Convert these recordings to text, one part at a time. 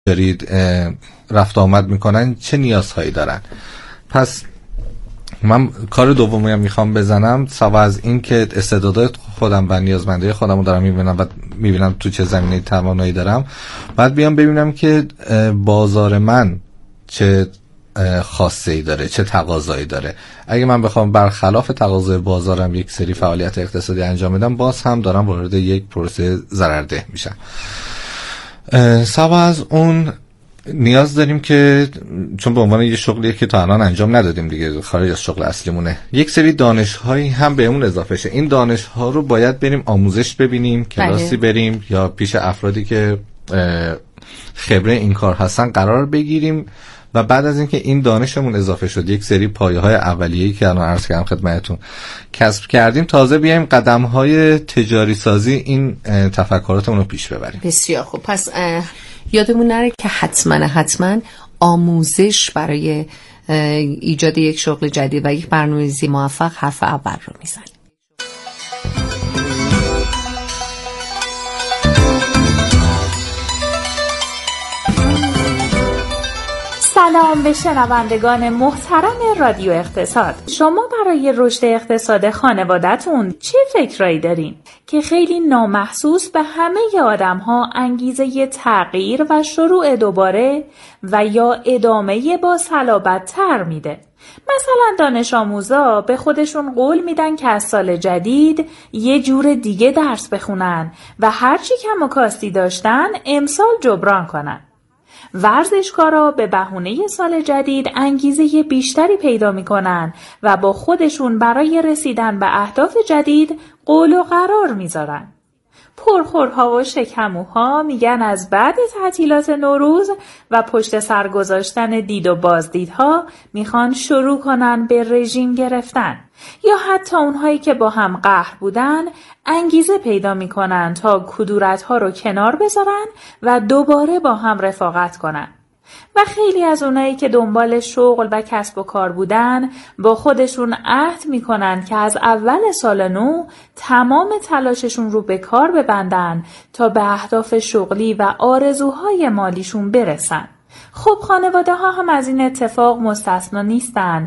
دارید رفت آمد میکنن چه نیازهایی دارن. پس من کار دومی هم میخوام بزنم، سوا از این که استعدادات خودم و نیازمندی خودم رو دارم میبینم و میبینم تو چه زمینه توانایی دارم، بعد بیام ببینم که بازار من چه خاصه‌ای داره، چه تقاضایی داره. اگه من بخوام برخلاف تقاضای بازارم یک سری فعالیت اقتصادی انجام بدم، باز هم دارم وارد یک پروسه ضررده میشم. سوا از اون نیاز داریم که چون به عنوان یه شغلیه که تا الان انجام ندادیم دیگه، خارج از شغل اصلیمونه، یک سری دانش‌هایی هم به اون اضافه شه. این دانش‌ها رو باید بریم آموزش ببینیم، کلاسی بریم یا پیش افرادی که خبره این کار هستن قرار بگیریم و بعد از اینکه این دانشمون اضافه شد، یک سری پایه‌های اولیه‌ای که الان عرض کردم خدمتتون کسب کردیم، تازه بیایم قدم‌های تجاری سازی این تفکراتمون رو پیش ببریم. بسیار خوب. پس یادمون نره که حتما آموزش برای ایجاد یک شغل جدید و یک برنامه‌ریزی موفق حرف اول رو میزنه. سلام به شنوندگان محترم رادیو اقتصاد. شما برای رشد اقتصاد خانواده‌تون چه فکرایی دارین که خیلی نامحسوس به همه آدم‌ها انگیزه تغییر و شروع دوباره و یا ادامه با صلابت‌تر میده؟ مثلا دانش آموزا به خودشون قول میدن که از سال جدید یه جور دیگه درس بخونن و هرچی کم و کاستی داشتن امسال جبران کنن. ورزشکارا به بهونه سال جدید انگیزه بیشتری پیدا میکنن و با خودشون برای رسیدن به اهداف جدید قول و قرار میذارن. پرخورها و شکموها میگن از بعد تعطیلات نوروز و پشت سر گذاشتن دید و بازدیدها میخوان شروع کنن به رژیم گرفتن، یا حتی اونهایی که با هم قهر بودن انگیزه پیدا میکنن تا کدورتها رو کنار بذارن و دوباره با هم رفاقت کنن. و خیلی از اونایی که دنبال شغل و کسب و کار بودن با خودشون عهد میکنن که از اول سال نو تمام تلاششون رو به کار ببندن تا به اهداف شغلی و آرزوهای مالیشون برسن. خب خانواده ها هم از این اتفاق مستثنا نیستن.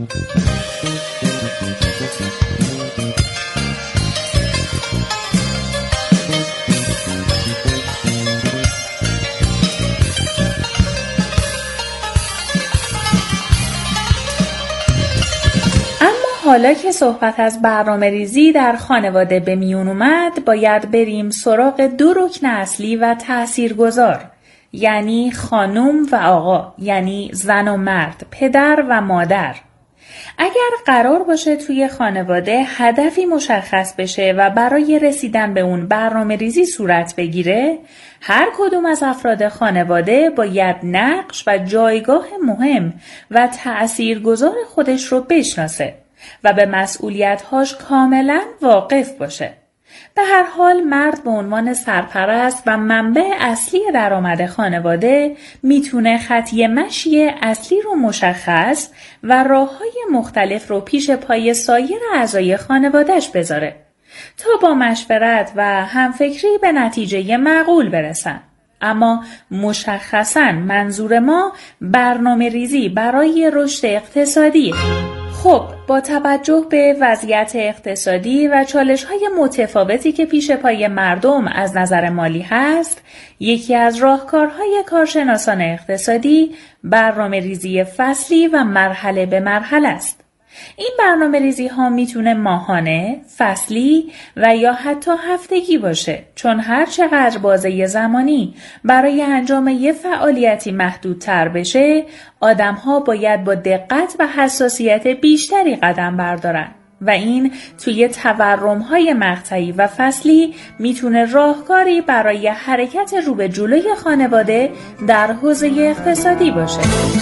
حالا که صحبت از برنامه‌ریزی در خانواده به میون اومد، باید بریم سراغ دو رکن اصلی و تأثیرگذار، یعنی خانم و آقا، یعنی زن و مرد، پدر و مادر. اگر قرار باشه توی خانواده هدفی مشخص بشه و برای رسیدن به اون برنامه‌ریزی صورت بگیره، هر کدوم از افراد خانواده باید نقش و جایگاه مهم و تأثیرگذار خودش رو بشناسه و به مسئولیت‌هاش کاملاً واقف باشه. به هر حال مرد به عنوان سرپرست و منبع اصلی درآمد خانواده میتونه خطی مشی اصلی رو مشخص و راه‌های مختلف رو پیش پای سایر اعضای خانواده‌اش بذاره تا با مشورت و همفکری به نتیجه معقول برسن. اما مشخصاً منظور ما برنامه‌ریزی برای رشد اقتصادیه. خب با توجه به وضعیت اقتصادی و چالش‌های متفاوتی که پیش پای مردم از نظر مالی هست، یکی از راهکارهای کارشناسان اقتصادی برنامه‌ریزی فصلی و مرحله به مرحله است. این برنامه‌ریزی ها میتونه ماهانه، فصلی و یا حتی هفتگی باشه، چون هر چقدر بازه زمانی برای انجام یه فعالیتی محدودتر بشه، آدم ها باید با دقت و حساسیت بیشتری قدم بردارن و این توی تورم‌های مقطعی و فصلی میتونه راهکاری برای حرکت رو به جلوی خانواده در حوزه اقتصادی باشه.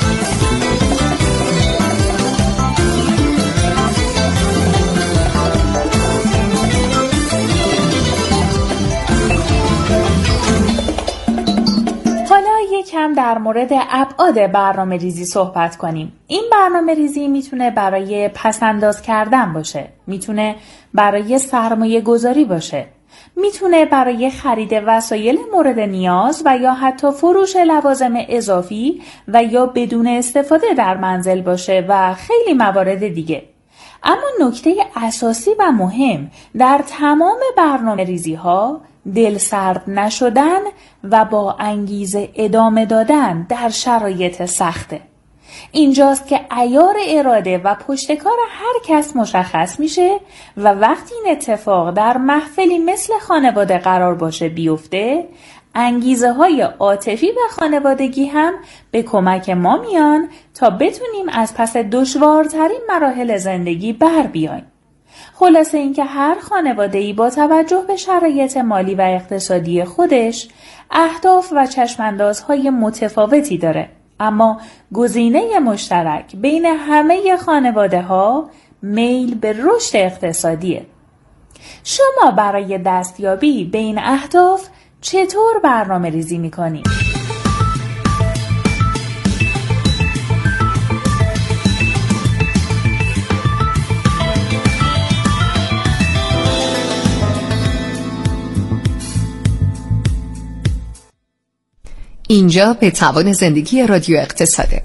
کم در مورد ابعاد برنامه‌ریزی صحبت کنیم. این برنامه‌ریزی میتونه برای پس‌انداز کردن باشه، میتونه برای سرمایه گذاری باشه، میتونه برای خرید وسایل مورد نیاز و یا حتی فروش لوازم اضافی و یا بدون استفاده در منزل باشه و خیلی موارد دیگه. اما نکته اساسی و مهم در تمام برنامه‌ریزی ها دلسرد نشدن و با انگیزه ادامه دادن در شرایط سخته. اینجاست که عیار اراده و پشتکار هر کس مشخص میشه و وقتی این اتفاق در محفلی مثل خانواده قرار باشه بیفته، انگیزه های عاطفی و خانوادگی هم به کمک ما میان تا بتونیم از پس دشوارترین مراحل زندگی بر بیاییم. خلاصه اینکه هر خانواده‌ای با توجه به شرایط مالی و اقتصادی خودش اهداف و چشم‌اندازهای متفاوتی داره، اما گزینه مشترک بین همه خانواده‌ها میل به رشد اقتصادیه. شما برای دستیابی به این اهداف چطور برنامه ریزی می‌کنید؟ اینجا به توان زندگی رادیو اقتصاده.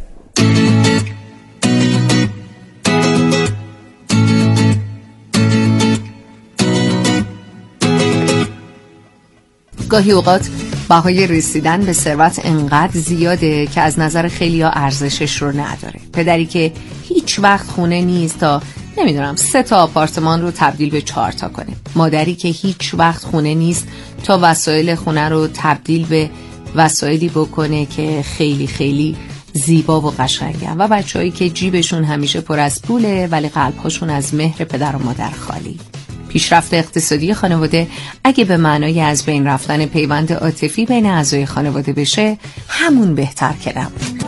گاهی اوقات بهای رسیدن به ثروت انقدر زیاده که از نظر خیلیا ارزشش رو نداره. پدری که هیچ وقت خونه نیست تا نمیدونم 3 تا آپارتمان رو تبدیل به 4 تا کنه. مادری که هیچ وقت خونه نیست تا وسایل خونه رو تبدیل به وسایلی بکنه که خیلی خیلی زیبا و قشنگن و بچه‌هایی که جیبشون همیشه پر از پوله ولی قلب‌هاشون از مهر پدر و مادر خالی. پیشرفت اقتصادی خانواده اگه به معنای از بین رفتن پیوند عاطفی بین اعضای خانواده بشه، همون بهتر که نبود.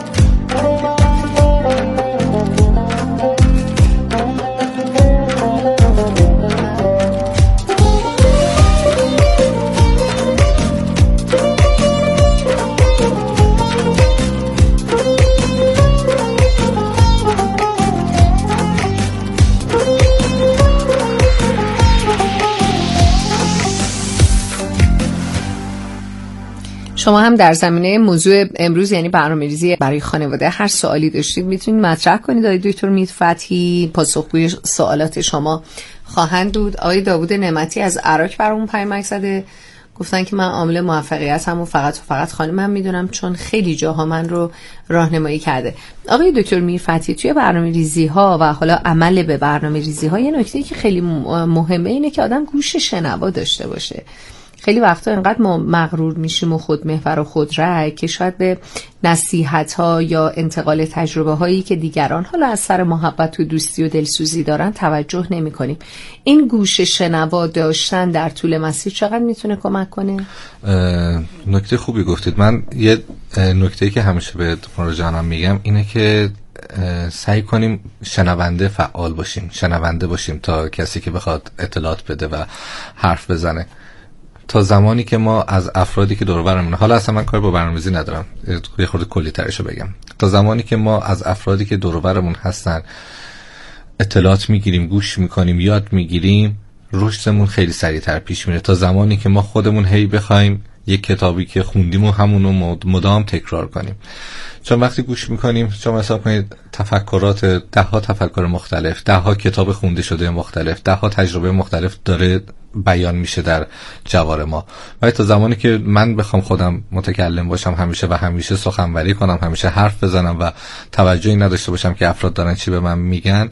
شما هم در زمینه موضوع امروز یعنی برنامه‌ریزی برای خانواده هر سوالی داشتید میتونید مطرح کنید. آقای دکتر میر فتحی پاسخگوی سوالات شما خواهند بود. آقای داوود نعمتی از عراق برامون پیامک زده، گفتن که من عامل موفقیتم و فقط خانمم میدونم چون خیلی جاها من رو راهنمایی کرده. آقای دکتر میر فتحی توی برنامه‌ریزی ها و حالا عمل به برنامه‌ریزی ها یه نکته که خیلی مهمه اینه که آدم گوش شنوا داشته باشه. خیلی وقتا اینقدر ما مغرور میشیم و خودمحور و خودرأی که شاید به نصیحت‌ها یا انتقال تجربه‌هایی که دیگران حالا از سر محبت و دوستی و دلسوزی دارن توجه نمی‌کنیم. این گوش شنوا داشتن در طول مسیر چقدر میتونه کمک کنه؟ نکته خوبی گفتید. من یه نکته‌ای که همیشه به مراجعانم میگم اینه که سعی کنیم شنونده فعال باشیم، شنونده باشیم تا کسی که بخواد اطلاعات بده و حرف بزنه. تا زمانی که ما از افرادی که دور و برمونه، حالا اصلا من کار با برنامه‌ریزی ندارم، یه خورده کلی ترشو بگم، تا زمانی که ما از افرادی که دور و برمون هستن اطلاعات میگیریم، گوش میکنیم، یاد میگیریم، رشدمون خیلی سریعتر پیش میره تا زمانی که ما خودمون هی بخوایم یک کتابی که خوندیم و همونو مدام تکرار کنیم. چون وقتی گوش میکنیم، شما حساب کنید تفکرات 10 تفکر مختلف، 10 کتاب خونده شده مختلف، 10 تجربه مختلف داره بیان میشه در جوار ما. ولی تا زمانی که من بخوام خودم متکلم باشم همیشه و همیشه سخنوری کنم، همیشه حرف بزنم و توجهی نداشته باشم که افراد دارن چی به من میگن،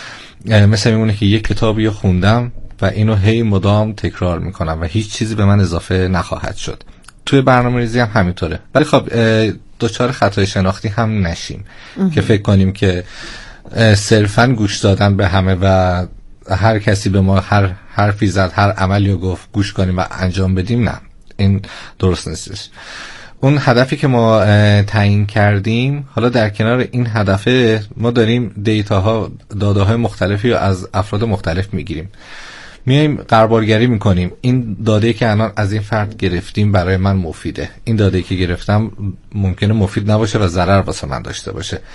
مثل میمونه که یک کتابی خوندم و اینو هی مدام تکرار میکنم و هیچ چیزی به من اضافه نخواهد شد. توی برنامه‌ریزی هم همینطوره. ولی خب دچار خطای شناختی هم نشیم که فکر کنیم که صرفاً گوش دادن به همه و هر کسی به ما هر حرفی زد، هر عملی رو گفت گوش کنیم و انجام بدیم. نه، این درست نیستش. اون هدفی که ما تعیین کردیم، حالا در کنار این هدفه ما داریم دیتاها، داده‌های مختلفی رو از افراد مختلف میگیریم، میایم قربالگری میکنیم. این داده که الان از این فرد گرفتیم برای من مفیده، این داده که گرفتم ممکنه مفید نباشه و ضرر واسه من داشته باشه.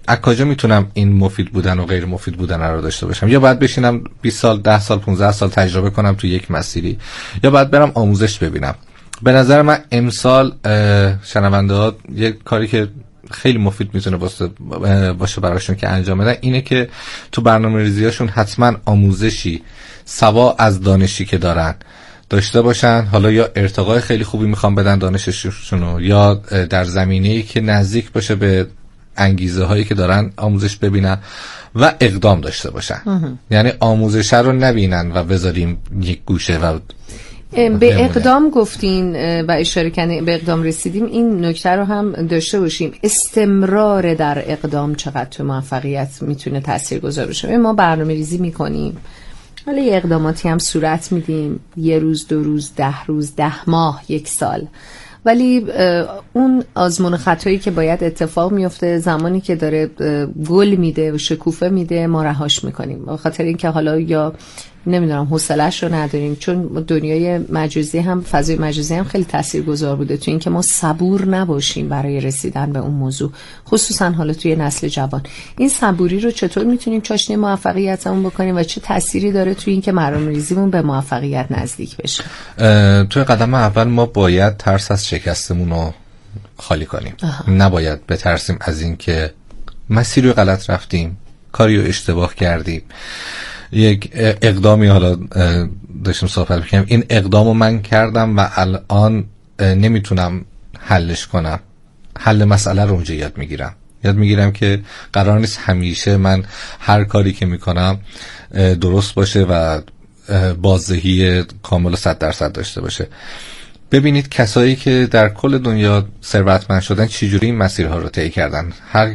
از کجا میتونم این مفید بودن و غیر مفید بودن رو داشته باشم؟ یا باید بشینم 20 سال 10 سال 15 سال تجربه کنم تو یک مسیری، یا باید برم آموزش ببینم. به نظر من امسال شنونده ها یک کاری که خیلی مفید میتونه باشه براشون که انجام بدن اینه که تو برنامه‌ریزی‌هاشون حتما آموزشی سوا از دانشی که دارن داشته باشن. حالا یا ارتقای خیلی خوبی میخوام بدن دانششونو، یا در زمینه‌ای که نزدیک باشه به انگیزه هایی که دارن آموزش ببینن و اقدام داشته باشن. یعنی آموزش رو نبینن و بذاریم یک گوشه و به اقدام گفتین و اشاره کردین به اقدام رسیدیم. این نکته رو هم داشته باشیم، استمرار در اقدام چقدر تو موفقیت میتونه تاثیرگذار باشه. ما برنامه‌ریزی میکنیم، حالا یه اقداماتی هم صورت میدیم، 1 روز 2 روز 10 روز 10 ماه 1 سال، ولی اون آزمون خطایی که باید اتفاق میفته زمانی که داره گل میده و شکوفه میده ما رهاش میکنیم، به خاطر اینکه حالا یا نمیدونم حوصله‌اش رو نداریم. چون دنیای مجازی هم، فضای مجازی هم خیلی تاثیرگذار بوده تو اینکه ما صبور نباشیم برای رسیدن به اون موضوع، خصوصا حالا توی نسل جوان. این صبوری رو چطور میتونیم چاشنی موفقیتمون بکنیم و چه تأثیری داره توی اینکه برنامه‌ریزیمون به موفقیت نزدیک بشه؟ توی قدم اول ما باید ترس از شکستمون رو خالی کنیم. نباید بترسیم از اینکه مسیر رو غلط رفتیم، کاری رو اشتباه کردیم. یک اقدامی حالا داشتم صحبت می‌کردم، این اقدامو من کردم و الان نمیتونم حلش کنم. حل مسئله رو اونجا یاد میگیرم که قرار نیست همیشه من هر کاری که میکنم درست باشه و بازدهی کامل 100% داشته باشه. ببینید کسایی که در کل دنیا ثروتمند شدن چجوری این مسیرها رو طی کردن. هر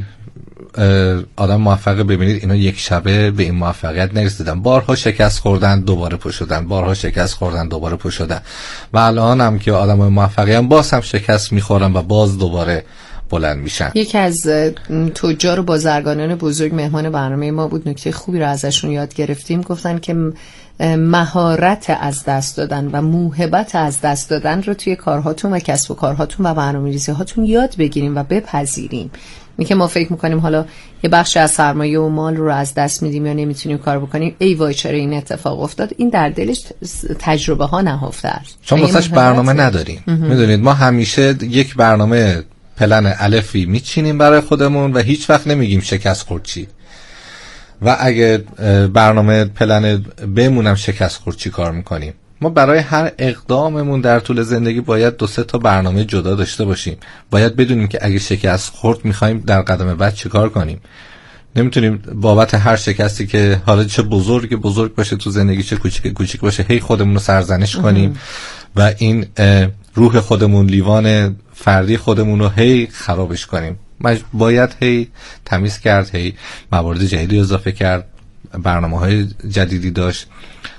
آدم موفقه ببینید اینا یک شبه به این موفقیت نرسیدن، بارها شکست خوردن دوباره پا شدن، بارها شکست خوردن دوباره پا شدن و الان هم که آدمای موفقی هم باز هم شکست میخورن و باز دوباره بلند میشن. یکی از تجار و بازرگانان بزرگ مهمان برنامه ما بود، نکته خوبی رو ازشون یاد گرفتیم. گفتن که مهارت از دست دادن و موهبت از دست دادن رو توی کارهاتون و کسب و کارهاتون و برنامه‌ریزی هاتون یاد بگیریم و بپذیریم. میگه ما فکر میکنیم حالا یه بخش از سرمایه و مال رو از دست میدیم یا نمیتونیم کار بکنیم، ای وای چرا این اتفاق افتاد. این در دلش تجربه ها نهفته است، چون واسش برنامه نداریم. میدونید ما همیشه یک برنامه پلن الفی میچینیم برای خودمون و هیچ وقت نمیگیم شکست خورد چی، و اگه برنامه پلن بمونم شکست خورد چی کار میکنیم. ما برای هر اقداممون در طول زندگی باید 2-3 تا برنامه جدا داشته باشیم. باید بدونیم که اگه شکست خورد میخوایم در قدم بعد چی کار کنیم. نمیتونیم بابت هر شکستی که حالا چه بزرگ باشه تو زندگی چه کوچیک باشه هی خودمون رو سرزنش کنیم و این روح خودمون، لیوان فردی خودمون رو هی خرابش کنیم. باید هی تمیز کرد، هی موارد جدیدی اضافه کرد، برنامه‌های جدیدی داشت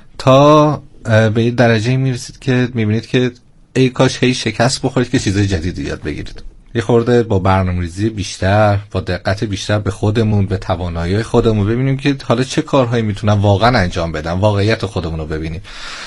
تا به یه درجه میرسید که میبینید که ای کاش هی شکست بخورید که چیزای جدیدی یاد بگیرید. یه خورده با برنامه‌ریزی بیشتر، با دقت بیشتر به خودمون، به توانایی‌های خودمون ببینیم که حالا چه کارهایی میتونم واقعا انجام بدم، واقعیت خودمون رو ببینیم.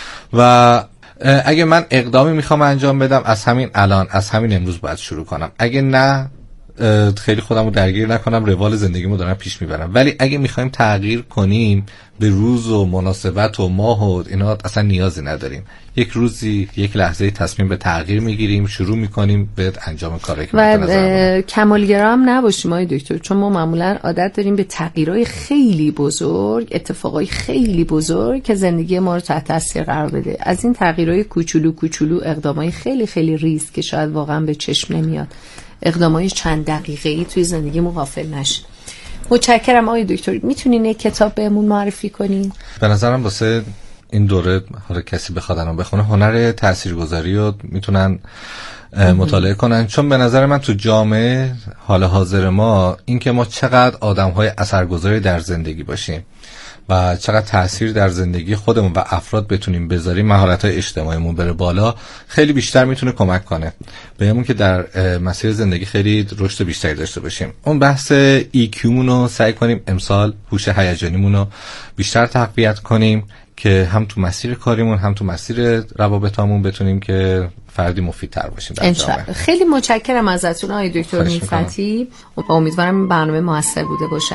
و اگه من اقدامی میخوام انجام بدم از همین الان، از همین امروز باید شروع کنم. اگه نه خیلی خودم رو درگیر نکنم، روال زندگیمو دارم پیش میبرم. ولی اگه میخوایم تغییر کنیم به روز و مناسبت و ماه و اینا اصلا نیازی نداریم. یک روزی، یک لحظه تصمیم به تغییر میگیریم، شروع میکنیم به انجام کاری که و کمالگرا هم نباشیم آقای دکتر، چون ما معمولا عادت داریم به تغییرهای خیلی بزرگ، اتفاقای خیلی بزرگ که زندگی ما رو تحت تاثیر قرار بده. از این تغییرهای کوچولو اقدامای خیلی خیلی ریز که شاید واقعا به چشم نمیاد، اقدامای چند دقیقه‌ای توی زندگی غافل نشین. متشکرم آقای دکتر. میتونین یک کتاب بهمون معرفی کنین؟ به نظرم واسه این دوره حالا کسی بخواد الان بخونه هنر تاثیرگذاری رو میتونن مطالعه کنن، چون به نظر من تو جامعه حال حاضر ما این که ما چقدر آدم‌های اثرگذاری در زندگی باشیم و چقدر تأثیر در زندگی خودمون و افراد بتونیم بذاریم، مهارت‌های اجتماعیمون بره بالا، خیلی بیشتر میتونه کمک کنه بهمون که در مسیر زندگی خیلی رشد بیشتری داشته باشیم. اون بحث EQ مون رو سعی کنیم امسال هوش هیجانیمون رو بیشتر تقویت کنیم، که هم تو مسیر کاریمون هم تو مسیر روابطامون بتونیم که فردی مفیدتر باشیم در جامعه. خیلی متشکرم ازتون آقای دکتر میرفتی و امیدوارم این برنامه موثر بوده باشه.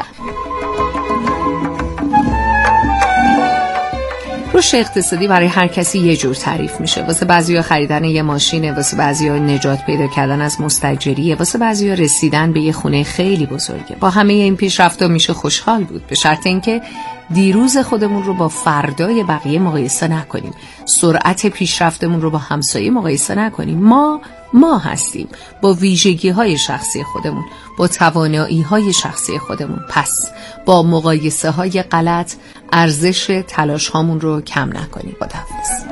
رشد اقتصادی برای هر کسی یه جور تعریف میشه. واسه بعضیا خریدن یه ماشینه، واسه بعضیا نجات پیدا کردن از مستاجریه، واسه بعضیا رسیدن به یه خونه خیلی بزرگه. با همه این پیشرفت‌ها میشه خوشحال بود، به شرط اینکه دیروز خودمون رو با فردای بقیه مقایسه نکنیم، سرعت پیشرفتمون رو با همسایه مقایسه نکنیم. ما هستیم با ویژگی‌های شخصی خودمون، با توانایی‌های شخصی خودمون. پس با مقایسه‌های غلط ارزش تلاش‌هامون رو کم نکنیم. خداحافظ.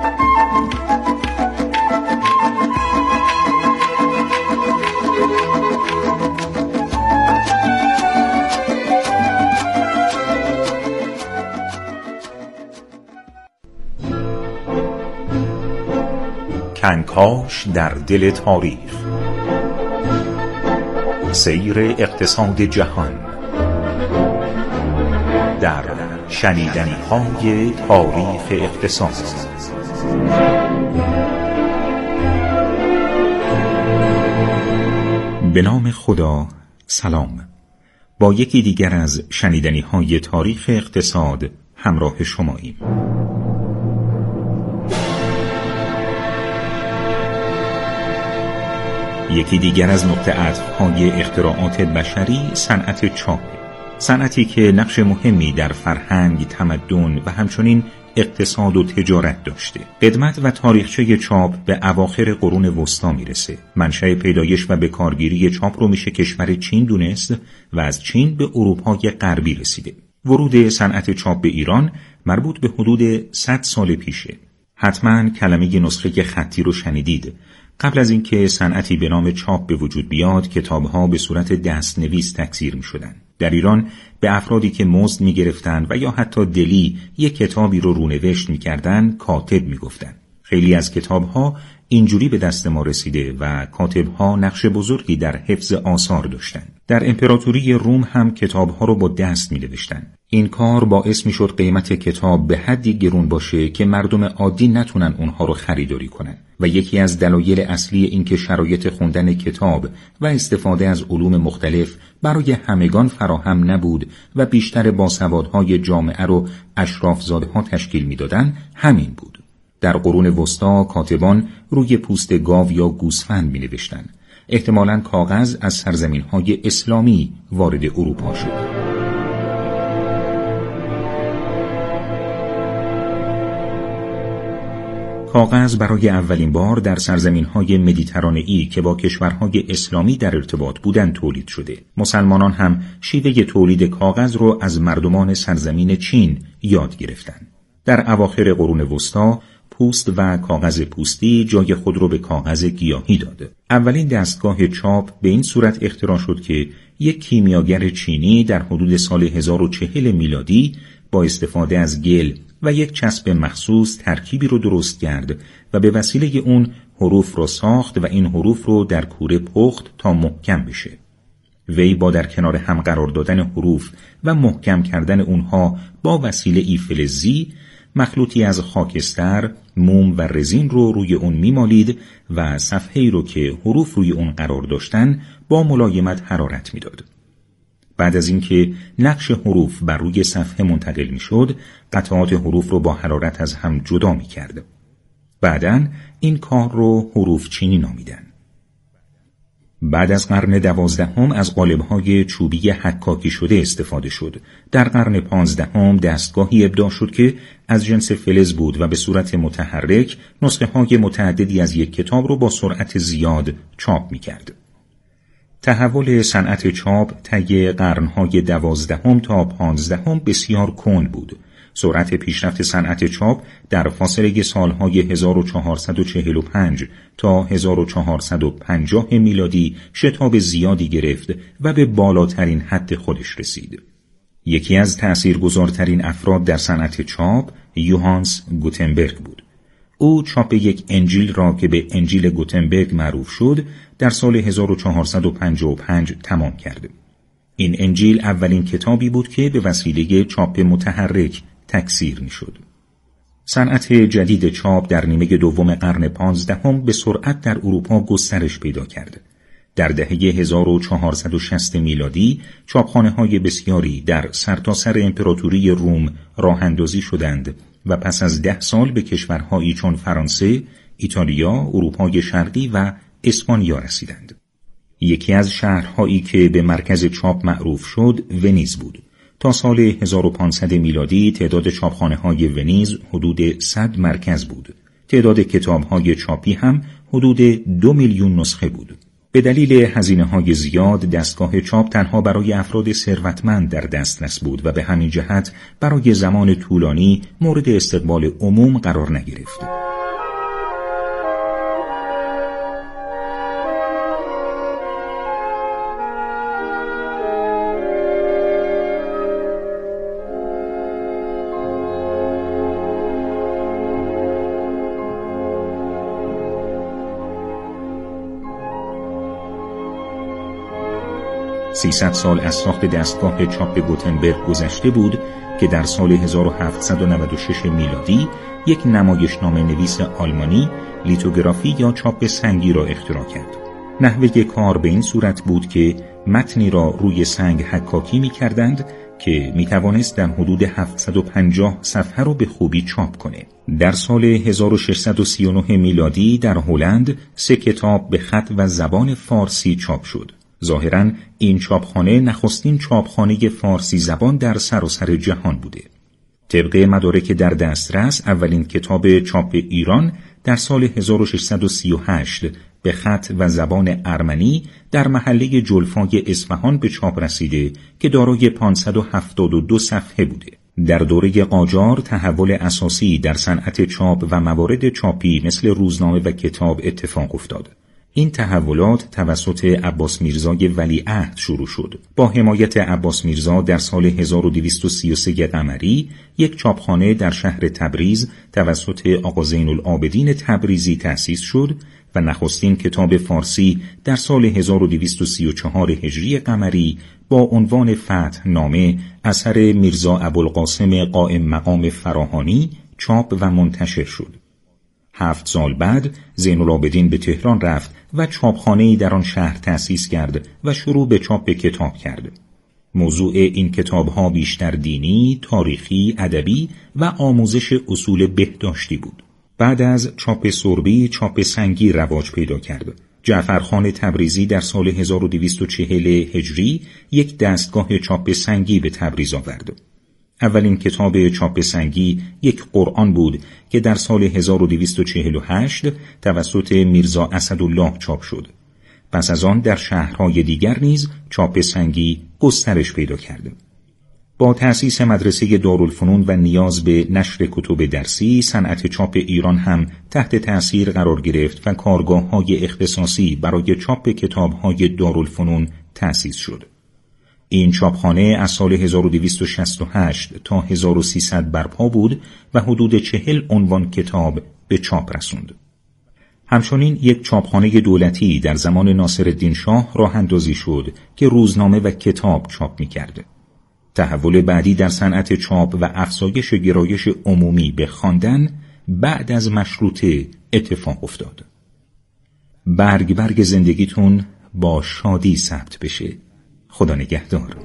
کنکاش در دل تاریخ، سیر اقتصاد جهان در شنیدنی‌های تاریخ اقتصاد. به نام خدا. سلام. با یکی دیگر از شنیدنی‌های تاریخ اقتصاد همراه شماییم. یکی دیگر از نقطه عطف‌های اختراعات بشری صنعت چاپ، صنعتی که نقش مهمی در فرهنگ، تمدن و همچنین اقتصاد و تجارت داشته. قدمت و تاریخچه چاپ به اواخر قرون وسطا میرسه. منشأ پیدایش و به کارگیری چاپ رو میشه کشور چین دونست و از چین به اروپای غربی رسیده. ورود صنعت چاپ به ایران مربوط به حدود 100 سال پیشه. حتما کلمه نسخه خطی رو شنیدید. قبل از اینکه صنعتی به نام چاپ به وجود بیاد، کتاب‌ها به صورت دستنویس تکثیر می‌شدند. در ایران به افرادی که مزد می‌گرفتند و یا حتی دلی یک کتابی رو رونوشت می‌کردند، کاتب می‌گفتند. خیلی از کتاب‌ها اینجوری به دست ما رسیده و کاتب‌ها نقش بزرگی در حفظ آثار داشتند. در امپراتوری روم هم کتاب‌ها رو با دست می‌نوشتند. این کار باعث می‌شد قیمت کتاب به حدی گرون باشه که مردم عادی نتونن اونها رو خریداری کنن و یکی از دلایل اصلی این که شرایط خوندن کتاب و استفاده از علوم مختلف برای همگان فراهم نبود و بیشتر باسوادهای جامعه رو اشرافزاده‌ها تشکیل می‌دادن همین بود. در قرون وسطا کاتبان روی پوست گاو یا گوسفند می‌نوشتند. احتمالاً کاغذ از سرزمین‌های اسلامی وارد اروپا شد. کاغذ برای اولین بار در سرزمین‌های مدیترانه‌ای که با کشورهای اسلامی در ارتباط بودند تولید شده. مسلمانان هم شیوه تولید کاغذ رو از مردمان سرزمین چین یاد گرفتند. در اواخر قرون وسطا پوست و کاغذ پوستی جای خود رو به کاغذ گیاهی داد. اولین دستگاه چاپ به این صورت اختراع شد که یک کیمیاگر چینی در حدود سال 1040 میلادی با استفاده از گل و یک چسب مخصوص ترکیبی رو درست کرد و به وسیله اون حروف رو ساخت و این حروف رو در کوره پخت تا محکم بشه. وی با در کنار هم قرار دادن حروف و محکم کردن اونها با وسیله فلزی، مخلوطی از خاکستر، موم و رزین رو روی اون میمالید و صفحه‌ای رو که حروف روی اون قرار داشتن با ملایمت حرارت میداد. بعد از اینکه نقش حروف بر روی صفحه منتقل میشد، قطعات حروف رو با حرارت از هم جدا میکرد. بعداً این کار رو حروف چینی نامیدن. بعد از قرن 12 از قالب‌های چوبی حکاکی شده استفاده شد. در قرن 15 دستگاهی ابداع شد که از جنس فلز بود و به صورت متحرک نسخه‌های متعددی از یک کتاب رو با سرعت زیاد چاپ میکرد. تحول صنعت چاپ طی قرن‌های 12 تا 15 بسیار کند بود. سرعت پیشرفت صنعت چاپ در فاصله سالهای 1445 تا 1450 میلادی شتاب زیادی گرفت و به بالاترین حد خودش رسید. یکی از تأثیرگذارترین افراد در صنعت چاپ یوهانس گوتنبرگ بود. او چاپ یک انجیل را که به انجیل گوتنبرگ معروف شد در سال 1455 تمام کرد. این انجیل اولین کتابی بود که به وسیله چاپ متحرک تکثیر می شد. صنعت جدید چاپ در نیمه دوم قرن 15 به سرعت در اروپا گسترش پیدا کرد. در دهه 1460 میلادی چاپخانه‌های بسیاری در سرتاسر امپراتوری روم راه‌اندازی شدند و پس از 10 سال به کشورهایی چون فرانسه، ایتالیا، اروپای شرقی و اسپانیا رسیدند. یکی از شهرهایی که به مرکز چاپ معروف شد ونیز بود. تا سال 1500 میلادی تعداد چاپخانه‌های ونیز حدود 100 مرکز بود. تعداد کتاب‌های چاپی هم حدود 2 میلیون نسخه بود. به دلیل هزینه‌های زیاد دستگاه چاپ تنها برای افراد ثروتمند در دسترس بود و به همین جهت برای زمان طولانی مورد استقبال عموم قرار نگرفت. سی سال از ساخت دستگاه چاپ گوتنبرگ گذشته بود که در سال 1796 میلادی یک نمایشنامه نویس آلمانی لیتوگرافی یا چاپ سنگی را اختراع کرد. نحوه کار به این صورت بود که متنی را روی سنگ حکاکی می کردند که می توانست در حدود 750 صفحه را به خوبی چاپ کنه. در سال 1639 میلادی در هلند 3 کتاب به خط و زبان فارسی چاپ شد. ظاهراً این چاپخانه نخستین چاپخانه فارسی زبان در سراسر جهان بوده. طبق مدارک در دسترس اولین کتاب چاپ ایران در سال 1638 به خط و زبان ارمنی در محله جلفای اصفهان به چاپ رسیده که دارای 572 صفحه بوده. در دوره قاجار تحول اساسی در صنعت چاپ و موارد چاپی مثل روزنامه و کتاب اتفاق افتاد. این تحولات توسط عباس میرزای ولیعهد شروع شد. با حمایت عباس میرزا در سال 1233 قمری یک چاپخانه در شهر تبریز توسط آقا زین العابدین تبریزی تأسیس شد و نخستین کتاب فارسی در سال 1234 هجری قمری با عنوان فتح نامه اثر میرزا ابوالقاسم قائم مقام فراهانی چاپ و منتشر شد. 7 سال بعد زین العابدین به تهران رفت و چاپخانه‌ای در آن شهر تأسیس کرد و شروع به چاپ کتاب کرد. موضوع این کتاب‌ها بیشتر دینی، تاریخی، ادبی و آموزش اصول بهداشتی بود. بعد از چاپ سربی، چاپ سنگی رواج پیدا کرد. جعفرخان تبریزی در سال 1240 هجری یک دستگاه چاپ سنگی به تبریز آورد. اولین کتاب چاپ سنگی یک قرآن بود که در سال 1248 توسط میرزا اسدالله چاپ شد. پس از آن در شهرهای دیگر نیز چاپ سنگی گسترش پیدا کرد. با تأسیس مدرسه دارالفنون و نیاز به نشر کتب درسی، صنعت چاپ ایران هم تحت تأثیر قرار گرفت و کارگاه‌های اختصاصی برای چاپ کتاب‌های دارالفنون تأسیس شد. این چاپخانه از سال 1268 تا 1300 برپا بود و حدود 40 عنوان کتاب به چاپ رسوند. همچنین یک چاپخانه دولتی در زمان ناصرالدین شاه راه اندازی شد که روزنامه و کتاب چاپ می‌کرد. تحول بعدی در صنعت چاپ و افزایش گرایش عمومی به خواندن بعد از مشروطه اتفاق افتاد. برگ زندگیتون با شادی ثبت بشه. خدا نگهدار.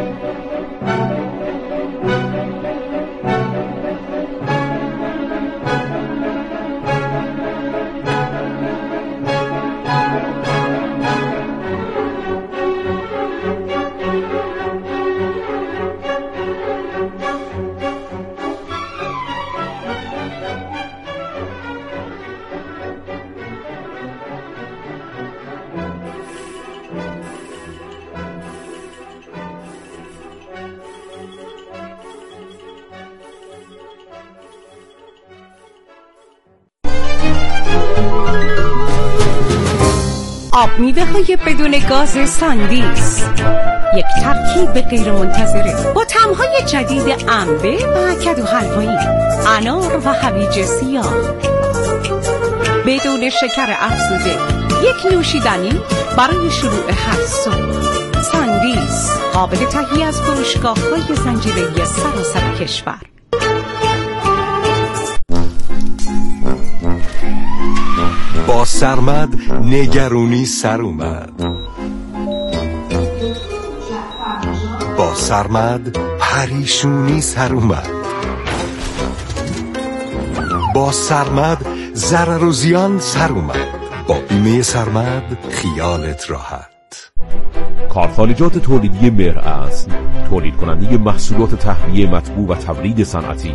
آب میوه های بدون گاز ساندیس، یک ترکیب غیر منتظره با طعم‌های جدید انبه و کدو حلوایی، انار و هویج سیاه، بدون شکر افزوده، یک نوشیدنی برای شروع هر صبح. ساندیس قابل تهیه از فروشگاه‌های زنجیره‌ای سراسر کشور. با سرمد نگرونی سر اومد، با سرمد پریشونی سر اومد، با سرمد ضرر و زیان سر اومد. با بیمه سرمد خیالت راحت. کارخانجات تولیدی مهراصل، تولید کننده محصولات تهویه مطبوع و تبرید صنعتی.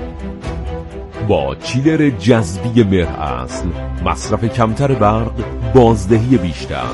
با چیلر جذبی مهراصل، مصرف کمتر برق، بازدهی بیشتر.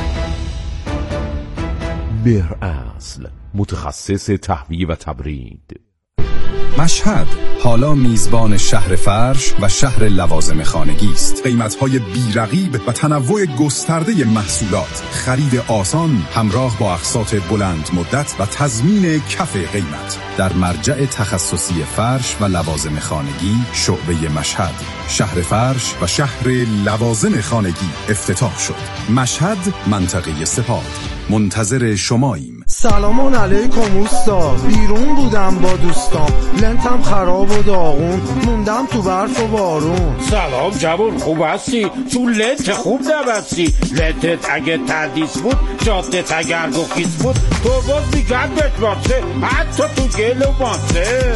مهراصل، متخصص تهویه و تبرید. مشهد حالا میزبان شهر فرش و شهر لوازم خانگی است. قیمت‌های بی‌رقیب و تنوع گسترده محصولات، خرید آسان همراه با اقساط بلند مدت و تضمین کف قیمت. در مرجع تخصصی فرش و لوازم خانگی شعبه مشهد، شهر فرش و شهر لوازم خانگی افتتاح شد. مشهد، منطقه سپاه. منتظر شماییم. سلام علیکم اوستا، بیرون بودم با دوستام، لنتم خراب و داغون، موندم تو برف و بارون. سلام جوون، خوب هستی؟ تو لنت خوب نبستی؟ لنتت اگه تردیس بود، جادت اگر گفیس بود، تو باز میگن بتماسه، حتی تو گل و ماسه.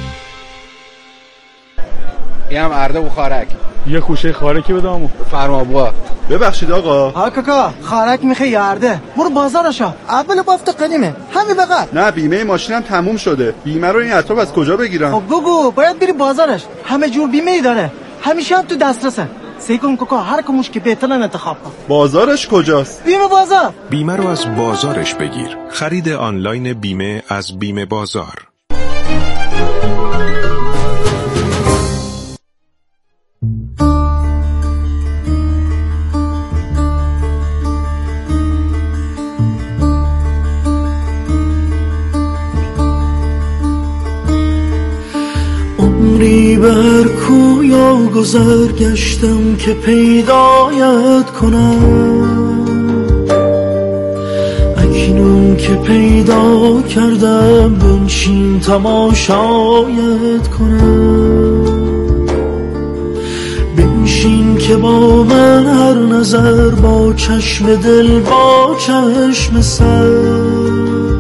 این هم ارده و خارک. یه خوشه خارکی بدامو. فرما بوا. ببخشید آقا. ها کاکا، خارک میخوای یارده؟ برو بازارشا. اول بافت قدیمه. همین بقدر. نه بیمه ماشینم تموم شده. بیمه رو این اطراف از کجا بگیرم؟ خب گوگو، باید بری بازارش. همه جور بیمه ای داره. همیشه هم تو دسترسه. سیکن کوکا، هر کموش که بهترن انتخاب کن. بازارش کجاست؟ بیمه بازار. بیمه رو از بازارش بگیر. خرید آنلاین بیمه از بیمه بازار. عمری بر کویا گذر گشتم که پیدایت کنم، اکنون که پیدا کردم بنشین تماشایت کنم. بنشین که با من هر نظر، با چشم دل با چشم سر،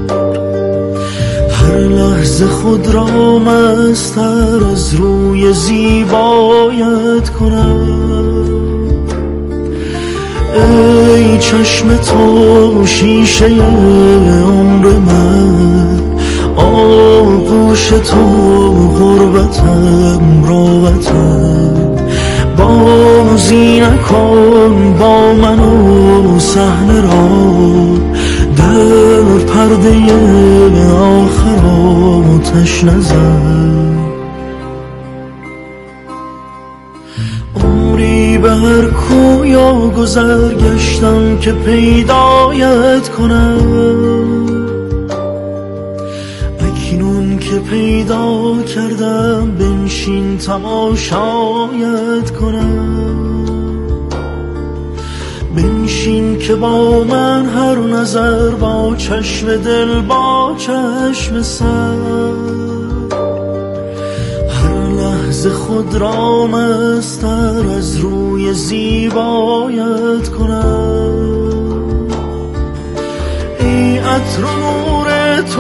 هر لحظه خود را مستر از روی زیبایت کنم. ای چشم تو شیشه عمر من، آغوش تو غربتم راحتم. بازی نکن با من و صحنه را، در پرده آخر آتش نزن. عمری بر کویا گذر گشتم که پیدایت کنم، اکنون که پیدا کردم بنشین تماشایت کنم. بنشین که با من هر نظر، با چشم دل با چشم سر، هر لحظه خود را مستر از روی زیبایت کنم. ای عطر و نور تو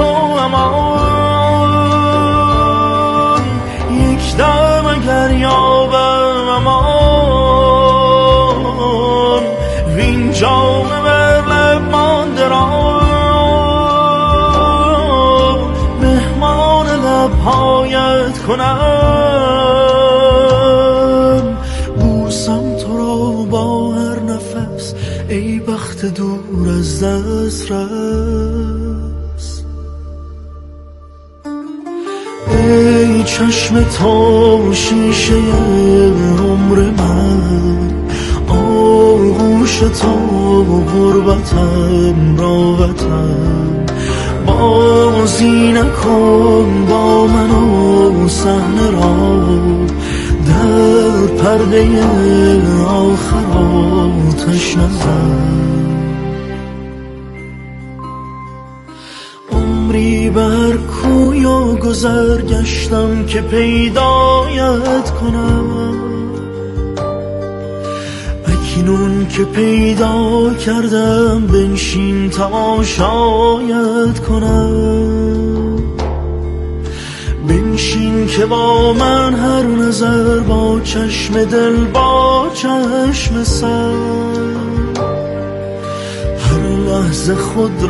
امان، یک دم اگر یابم امان، وین جام بر لب مانده را مهمان لبهایت کنم. بوسم تو را با هر نفس، ای بخت دور از دسترس. ای چشم تو شیشه عمر من، آغوش تو غربتم راحتم. بازی نکن با من و صحنه را، در پرده آخر آتش نزن. عمری بر کویا گذر گشتم که پیدایت کنم، اینون که پیدا کردم بنشین تماشایت کنم، بنشین که با من هر نظر با چشم دل با چشم سر، هر لحظه خود